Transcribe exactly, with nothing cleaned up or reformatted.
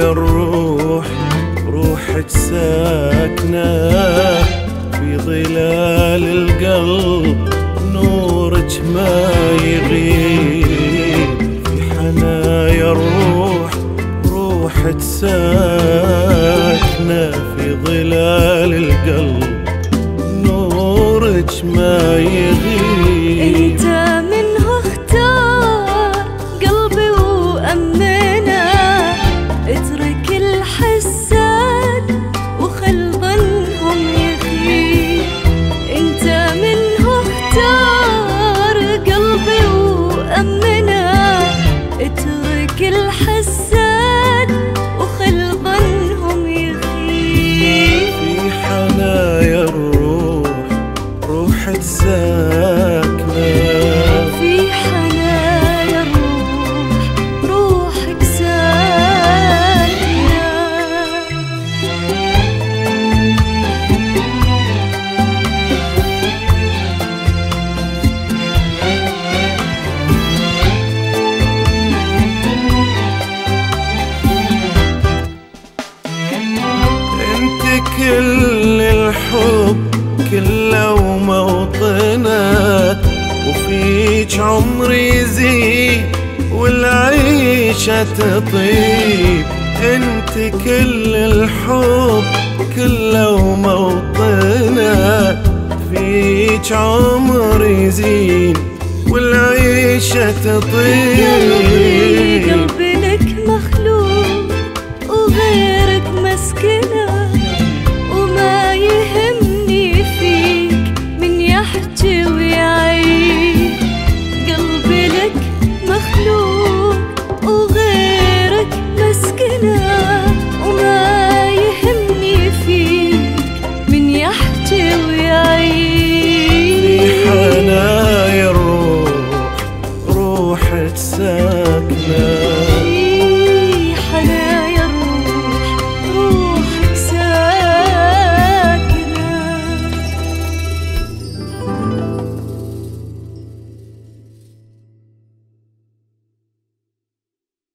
الروح روحك ساكنة في ظلال القلب، نورك ما يغيب في حنايا الروح روحك ساكنة في ظلال القلب، نورك ما يغيب. انت منه اختار قلبي وأمنه، اترك الحساد وخل ظنهم يغيب. انت منه اختار قلبي وأمنه، اترك الحساد وخل ظنهم يغيب. في حنايا الروح روحك ساكنة، في حنايا الروح روحك ساكنة. انت كل الحب كله وموطنك، وفيك عمري يزيد والعيشة تطيب. انت كل الحب كله وموطنك، فيك عمري يزيد والعيشة تطيب.